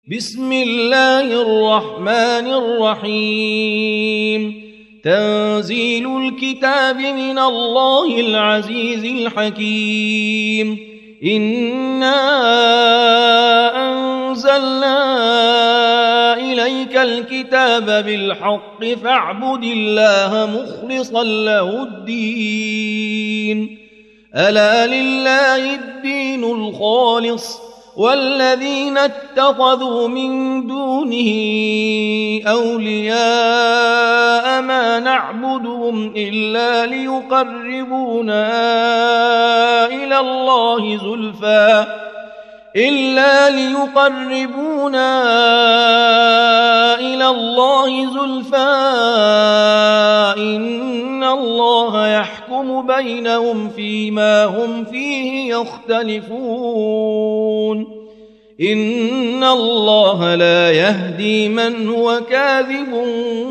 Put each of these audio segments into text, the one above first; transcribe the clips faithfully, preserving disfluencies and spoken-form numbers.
بسم الله الرحمن الرحيم تنزيل الكتاب من الله العزيز الحكيم إنا أنزلنا إليك الكتاب بالحق فاعبد الله مخلصا له الدين ألا لله الدين الخالص والذين اتخذوا من دونه أولياء ما نعبدهم إلا ليقربونا إلى الله زلفى إلا ليقربونا إلى الله زلفى إن الله يحكم بينهم فيما هم فيه يختلفون إن الله لا يهدي من هو كاذب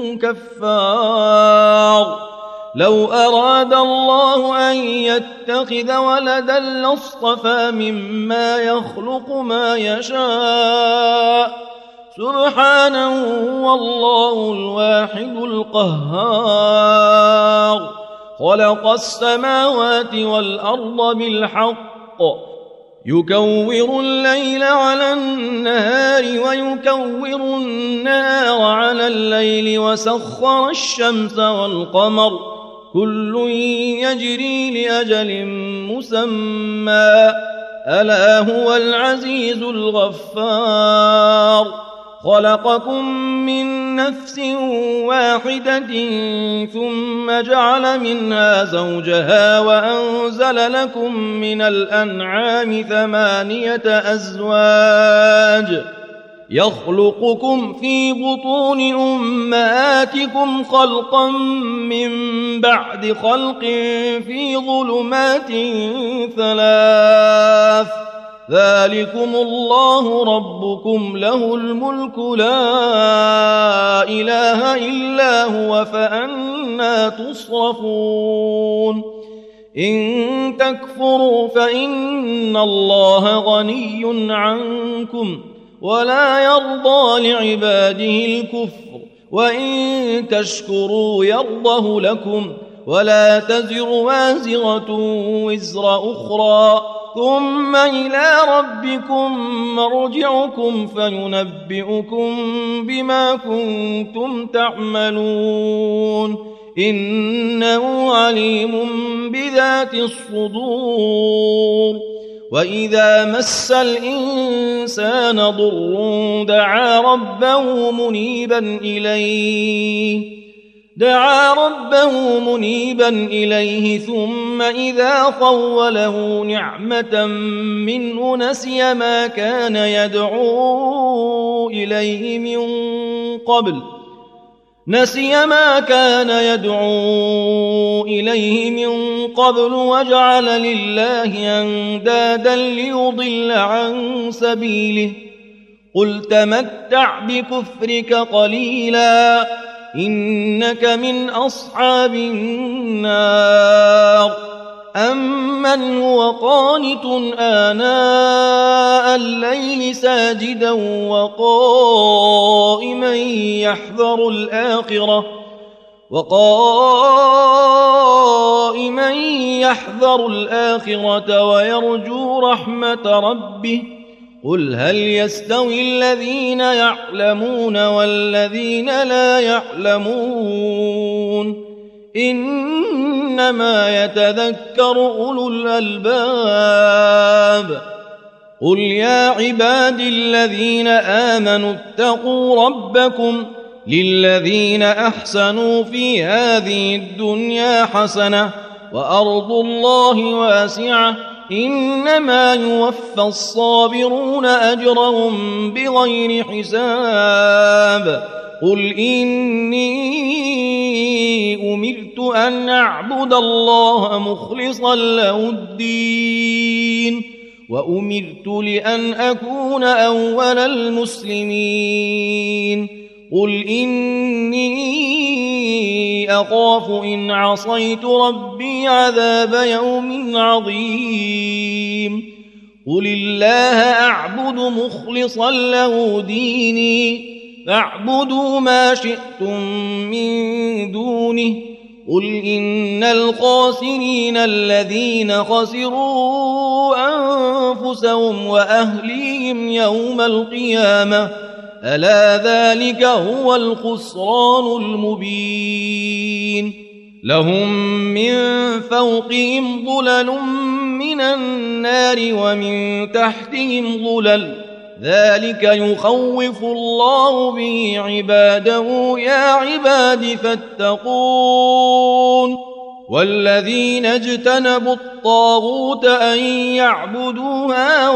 كفار لو أراد الله أن يتخذ ولدا لاصطفى مما يخلق ما يشاء سبحانه والله الواحد القهار خلق السماوات والأرض بالحق يكور الليل على النهار ويكور النهار على الليل وسخر الشمس والقمر كل يجري لأجل مسمى ألا هو العزيز الغفار خلقكم من نفس واحدة ثم جعل منها زوجها وأنزل لكم من الأنعام ثمانية أزواج يخلقكم في بطون أمهاتكم خلقا من بعد خلق في ظلمات ثلاث ذلكم الله ربكم له الملك لا إله إلا هو فأنى تصرفون إن تكفروا فإن الله غني عنكم ولا يرضى لعباده الكفر وإن تشكروا يرضه لكم ولا تزر وازرة وزر أخرى ثم إلى ربكم مرجعكم فينبئكم بما كنتم تعملون إنه عليم بذات الصدور وإذا مس الإنسان ضر دعا ربه منيبا إليه دعا ربه منيبا إليه ثم إذا خوله نعمة منه نسي ما كان يدعو إليه من قبل نسي ما كان يدعو إليه من قبل وجعل لله أندادا ليضل عن سبيله قل تمتع بكفرك قليلا إنك من أصحاب النار أمن هو قانت آناء الليل ساجدا وقائما يحذر الآخرة وقائما يحذر الآخرة ويرجو رحمة ربه قل هل يستوي الذين يعلمون والذين لا يعلمون إنما يتذكر أولو الألباب قل يا عباد الذين آمنوا اتقوا ربكم للذين أحسنوا في هذه الدنيا حسنة وأرض الله واسعة إنما يوفى الصابرون أجرهم بغير حساب قل إني أمرت أن أعبد الله مخلصا له الدين وأمرت لأن أكون أول المسلمين قل إني أخاف إن عصيت ربي عذاب يوم عظيم قل الله أعبد مخلصا له ديني فاعبدوا ما شئتم من دونه قل إن الخاسرين الذين خسروا أنفسهم وأهليهم يوم القيامة ألا ذلك هو الخسران المبين لهم من فوقهم ظلل من النار ومن تحتهم ظلل ذلك يخوف الله به عباده يا عباد فاتقون والذين اجتنبوا الطاغوت أن يعبدوها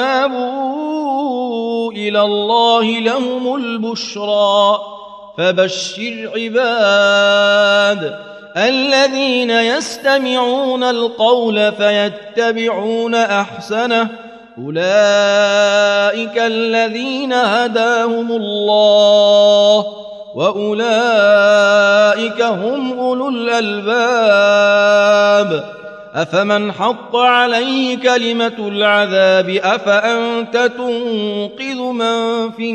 وأنابوا إلى الله لهم البشرى فبشر عباد الذين يستمعون القول فيتبعون أحسنه أولئك الذين هداهم الله وأولئك هم أولو الألباب أفمن حق عليه كلمة العذاب أفأنت تنقذ من في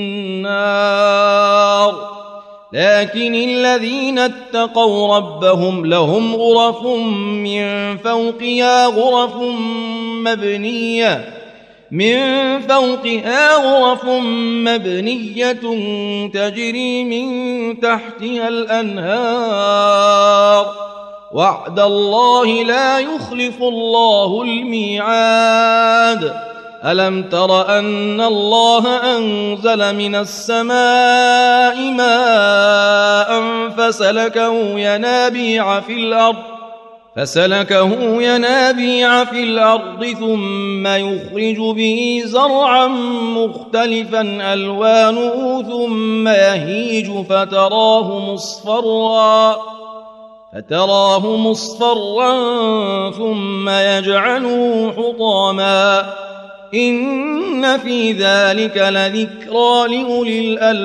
النار لكن الذين اتقوا ربهم لهم غرف من فوقها غرف مبنية من فوقها غرف مبنية تجري من تحتها الأنهار وعد الله لا يخلف الله الميعاد ألم تر أن الله أنزل من السماء ماء فسلكه ينابيع في الأرض فسلكه ينابيع في الأرض ثم يخرج به زرعا مختلفا ألوانه ثم يهيج فتراه مصفرا فتراه مصفرا ثم يجعله حطاما إن في ذلك لذكرى لأولي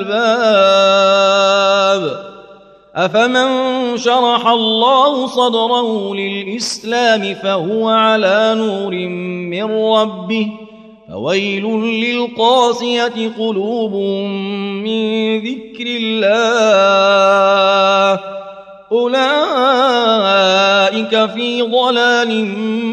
الألباب أفمن شرح الله صدره للإسلام فهو على نور من ربه فويل للقاسية قلوبهم من ذكر الله أولئك في ضلال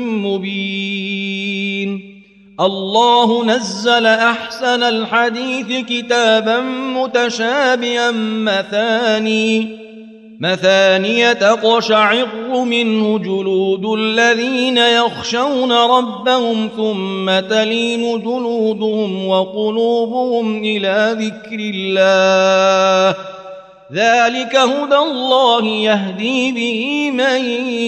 مبين الله نزل أحسن الحديث كتابا متشابها مثاني مثانية تقشعر منه جلود الذين يخشون ربهم ثم تلين جلودهم وقلوبهم إلى ذكر الله ذلك هدى الله يهدي به من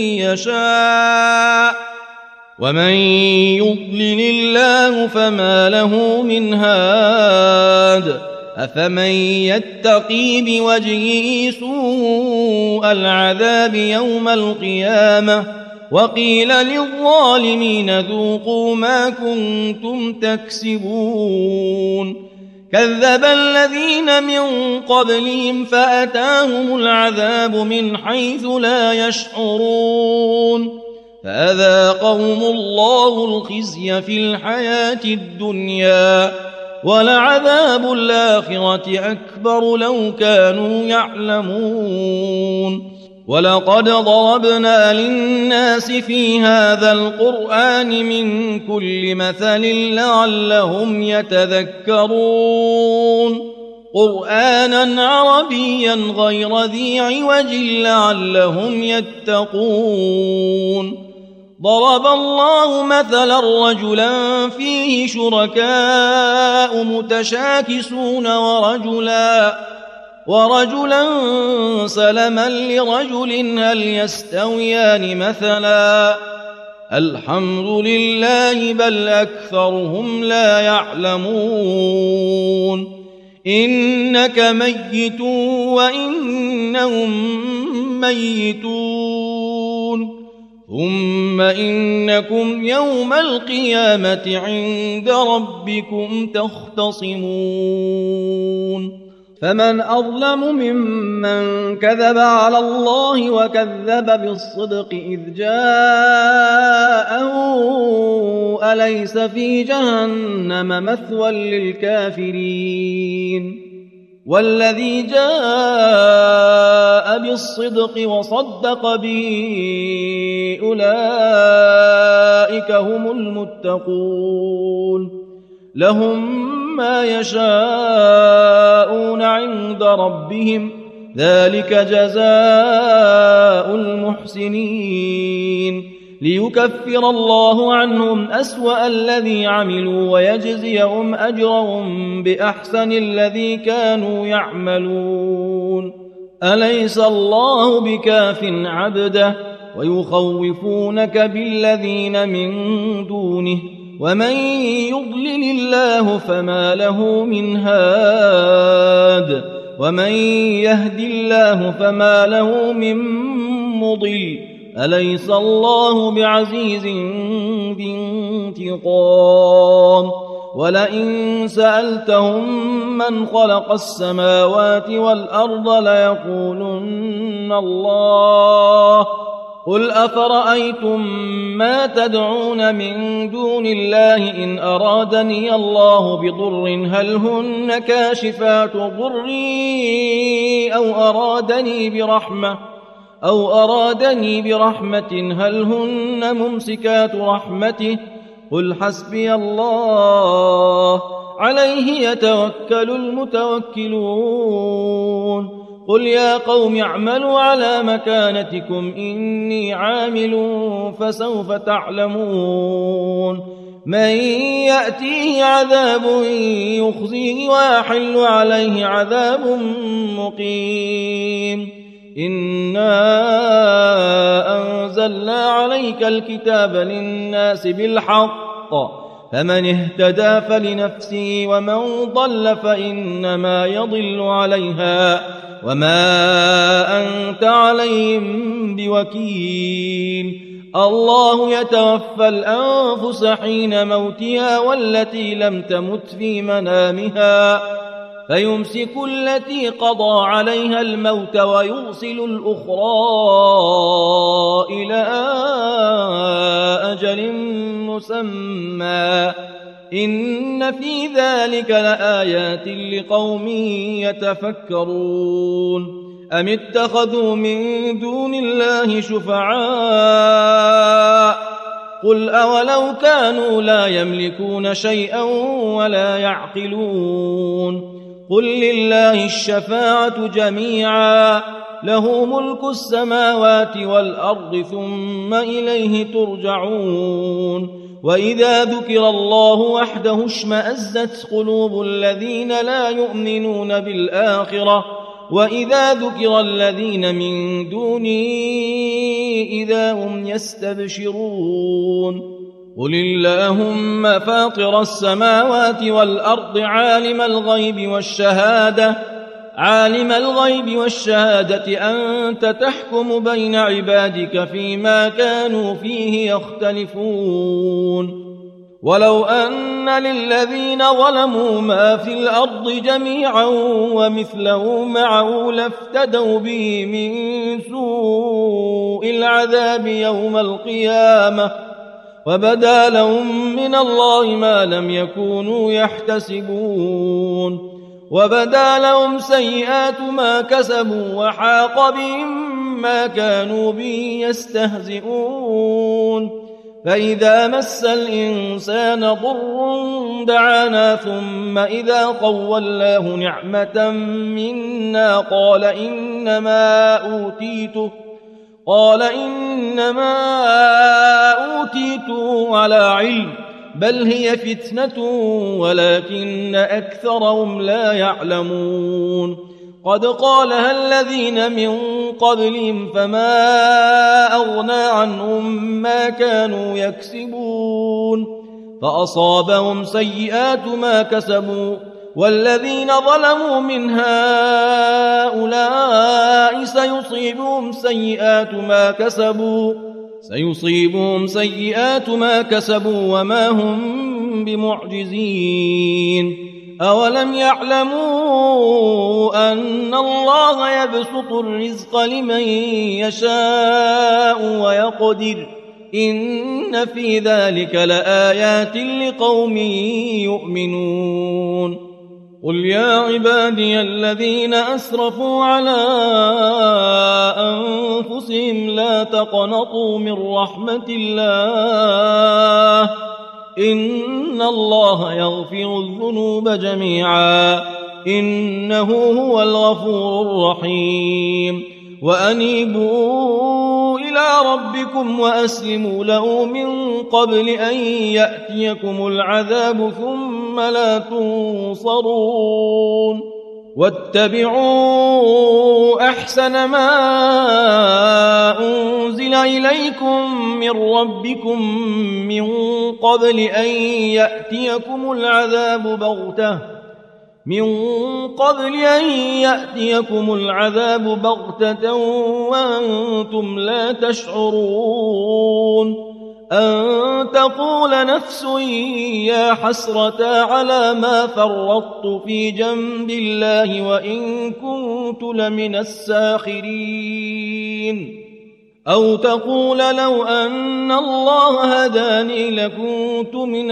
يشاء ومن يضلل الله فما له من هاد أفمن يتقي بوجهه سوء العذاب يوم القيامة وقيل للظالمين ذوقوا ما كنتم تكسبون كذب الذين من قبلهم فأتاهم العذاب من حيث لا يشعرون فأذاقهم الله الخزي في الحياة الدنيا ولعذاب الآخرة أكبر لو كانوا يعلمون ولقد ضربنا للناس في هذا القرآن من كل مثل لعلهم يتذكرون قرآنا عربيا غير ذي عوج لعلهم يتقون ضرب الله مثلا رجلا فيه شركاء متشاكسون ورجلا ورجلا سلما لرجل هل يستويان مثلا الحمد لله بل أكثرهم لا يعلمون إنك ميت وإنهم ميتون ثم إنكم يوم القيامة عند ربكم تختصمون فمن أظلم ممن كذب على الله وكذب بالصدق إذ جاءه أليس في جهنم مثوى للكافرين والذي جاء بالصدق وصدق به أولئك هم المتقون لهم ما يشاءون عند ربهم ذلك جزاء المحسنين ليكفر الله عنهم أسوأ الذي عملوا ويجزيهم أجرهم بأحسن الذي كانوا يعملون أليس الله بكاف عبده ويخوفونك بالذين من دونه ومن يضلل الله فما له من هاد ومن يهد الله فما له من مضل أليس الله بعزيز ذي انتقام ولئن سألتهم من خلق السماوات والأرض ليقولن الله قل أفرأيتم ما تدعون من دون الله إن أرادني الله بضر هل هن كاشفات ضري أو أرادني برحمة أو أرادني برحمة هل هن ممسكات رحمته قل حسبي الله عليه يتوكل المتوكلون قل يا قوم اعملوا على مكانتكم إني عامل فسوف تعلمون من يأتيه عذاب يخزيه ويحل عليه عذاب مقيم إنا أنزلنا عليك الكتاب للناس بالحق فمن اهتدى فلنفسه ومن ضل فإنما يضل عليها وما أنت عليهم بوكيل الله يتوفى الأنفس حين موتها والتي لم تمت في منامها فيمسك التي قضى عليها الموت ويرسل الأخرى إلى أجل مسمى إن في ذلك لآيات لقوم يتفكرون أم اتخذوا من دون الله شفعاء قل أولو كانوا لا يملكون شيئا ولا يعقلون قل لله الشفاعة جميعا له ملك السماوات والأرض ثم إليه ترجعون وإذا ذكر الله وحده اشمأزت قلوب الذين لا يؤمنون بالآخرة وإذا ذكر الذين من دونه إذا هم يستبشرون قل اللهم فاطر السماوات والأرض عالم الغيب والشهادة عالم الغيب والشهادة أنت تحكم بين عبادك فيما كانوا فيه يختلفون ولو أن للذين ظلموا ما في الأرض جميعا ومثله معه لافتدوا به من سوء العذاب يوم القيامة وبدا لهم من الله ما لم يكونوا يحتسبون وبدا لهم سيئات ما كسبوا وحاق بهم ما كانوا به يستهزئون فإذا مس الإنسان ضر دعانا ثم إذا خولناه نعمة منا قال إنما أوتيته قال إنما أوتيته على علم بل هي فتنة ولكن أكثرهم لا يعلمون قد قالها الذين من قبلهم فما أغنى عنهم ما كانوا يكسبون فأصابهم سيئات ما كسبوا والذين ظلموا من هؤلاء سيصيبهم سيئات ما كسبوا سيصيبهم سيئات ما كسبوا وما هم بمعجزين أولم يعلموا أن الله يبسط الرزق لمن يشاء ويقدر إن في ذلك لآيات لقوم يؤمنون قل يا عبادي الذين أسرفوا على أنفسهم لا تقنطوا من رحمة الله إن الله يغفر الذنوب جميعا إنه هو الغفور الرحيم وأنيبوا إلى ربكم وأسلموا له من قبل أن يأتيكم العذاب ثم لا تنصرون واتبعوا أحسن ما أنزل إليكم من ربكم من قبل أن يأتيكم العذاب بغتة من قبل أن يأتيكم العذاب بغتة وأنتم لا تشعرون أن تقول نفس يا حسرة على ما فرطت في جنب الله وإن كنت لمن الساخرين أو تقول لو أن الله هداني لكنت من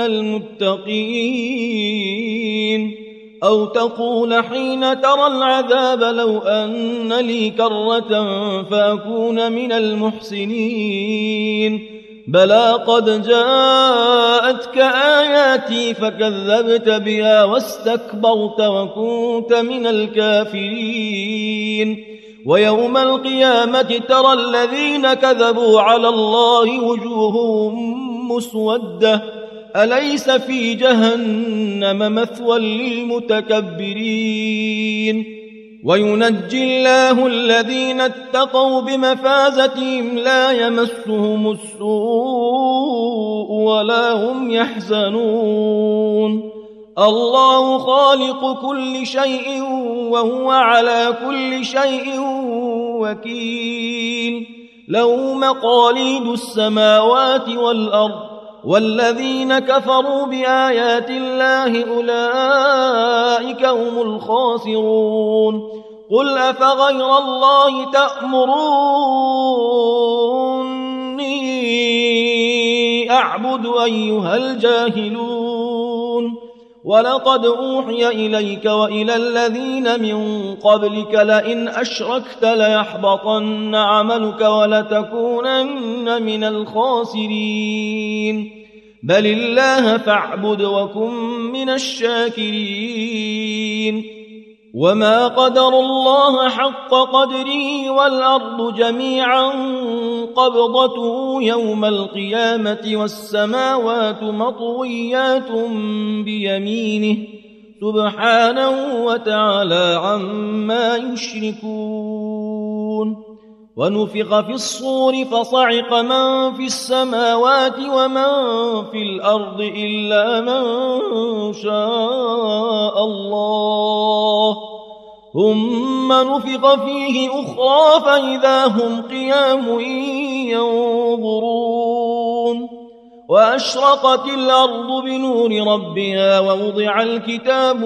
المتقين أو تقول حين ترى العذاب لو أن لي كرة فأكون من المحسنين بلى قد جاءتك آياتي فكذبت بها واستكبرت وكنت من الكافرين ويوم القيامة ترى الذين كذبوا على الله وجوههم مسودة أليس في جهنم مثوى للمتكبرين وينجي الله الذين اتقوا بمفازتهم لا يمسهم السوء ولا هم يحزنون الله خالق كل شيء وهو على كل شيء وكيل له مقاليد السماوات والأرض والذين كفروا بآيات الله أولئك هم الخاسرون قل أفغير الله تأمروني أعبد أيها الجاهلون ولقد أوحي إليك وإلى الذين من قبلك لئن أشركت ليحبطن عملك ولتكونن من الخاسرين بل الله فاعبد وكن من الشاكرين وما قدر الله حق قدره والأرض جميعا قبضته يوم القيامة والسماوات مطويات بيمينه سبحانه وتعالى عما يشركون ونفخ في الصور فصعق من في السماوات ومن في الأرض إلا من شاء الله ثم نفخ فيه أخرى فإذا هم قيام ينظرون وأشرقت الأرض بنور ربها ووضع الكتاب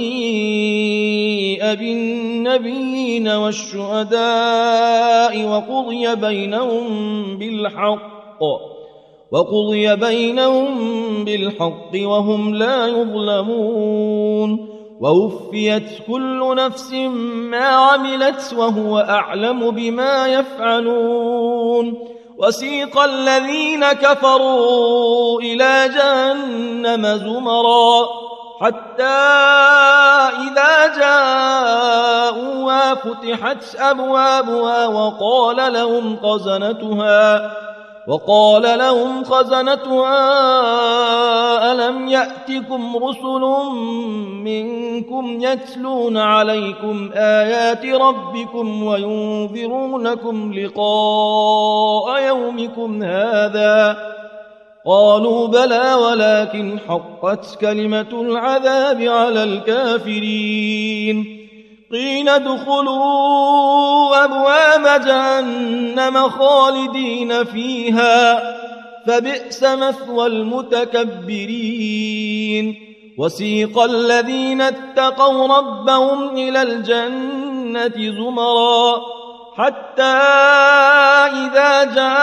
وجيء بالنبيين والشهداء وقضي بينهم بالحق وقضي بينهم بالحق وهم لا يظلمون ووفيت كل نفس ما عملت وهو أعلم بما يفعلون وسيق الذين كفروا إلى جهنم زمرا حتى إذا جاءوها فتحت أبوابها وقال لهم خزنتها وقال لهم خزنتها ألم يأتكم رسل منكم يتلون عليكم آيات ربكم وينذرونكم لقاء يومكم هذا قالوا بلى ولكن حقت كلمة العذاب على الكافرين قيل ادخلوا أبواب جهنم خالدين فيها فبئس مثوى المتكبرين وسيق الذين اتقوا ربهم إلى الجنة زمرا حتى إذا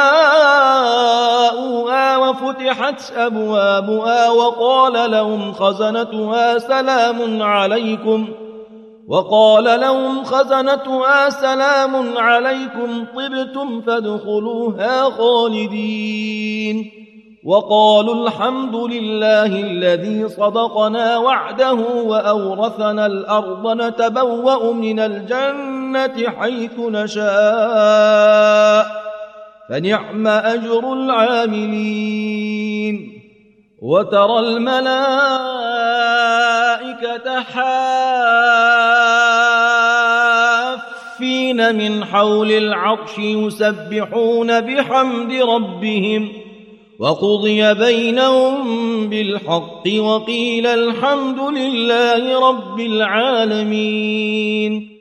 جاءوها وفتحت أبوابها وقال لهم خزنتها سلام عليكم وقال لهم خزنتها سلام عليكم طبتم فادخلوها خالدين وقالوا الحمد لله الذي صدقنا وعده وأورثنا الأرض نتبوأ من الجنة حيث نشاء فنعم أجر العاملين وترى الملائكة حافين من حول العرش يسبحون بحمد ربهم وقضي بينهم بالحق وقيل الحمد لله رب العالمين